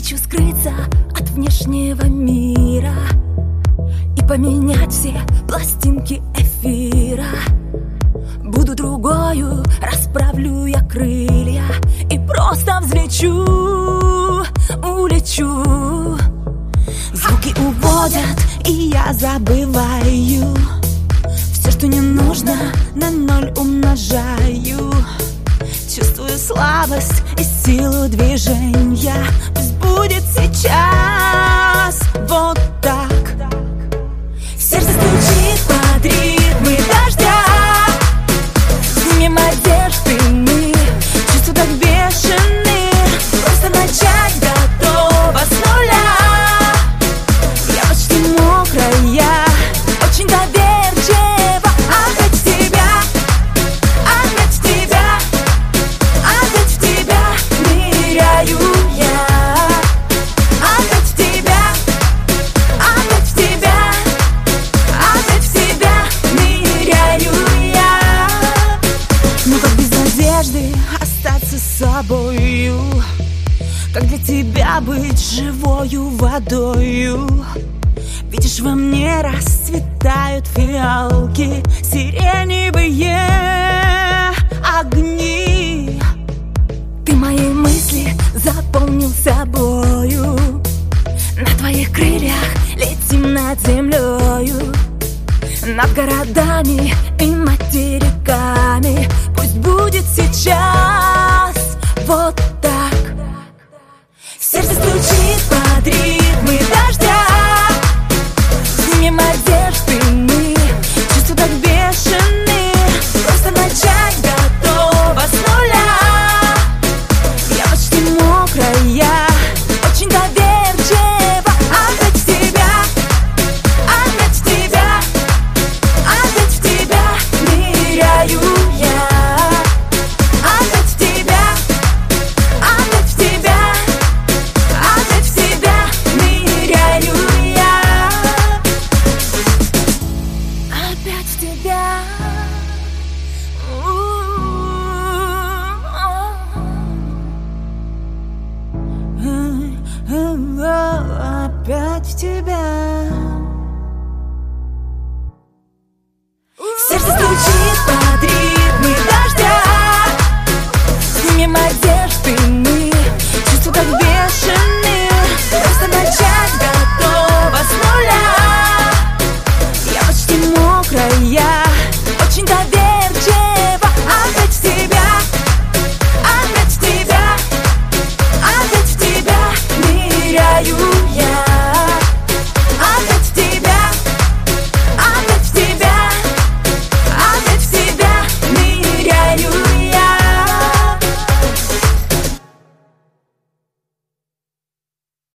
хочу скрыться от внешнего мира и поменять все пластинки эфира. Буду другою, расправлю я крылья и просто взлечу, улечу. Звуки уводят, и я забываю все, что не нужно, на ноль умножаю. Чувствую слабость и силу движения. Пусть будет сейчас вот так. Сердце стучит под ритмы дождя. Снимем одежды мы, чувства так бешены. Просто начать готова с нуля. Я почти мокрая, очень доверчива. Опять в тебя, опять в тебя, опять в тебя ныряю я. Опять в тебя, опять в тебя, опять в тебя ныряю я. Ну как без надежды остаться собою, как для тебя быть живою водою. Видишь, во мне расцветают фиалки, сиреневые огни. Ты мои мысли заполнил собою. На твоих крыльях летим над землею, над городами и материками. Пусть будет сейчас вот так. Сердце стучит под ритмы дождя. Снимем одежды мы, чувства так бешены. Просто начать готова с нуля. Я почти мокрая, очень доверчива. Опять в тебя, опять в тебя, опять в тебя ныряю я. Опять в тебя, опять в тебя, опять в тебя ныряю я. Опять в тебя. Опять в тебя.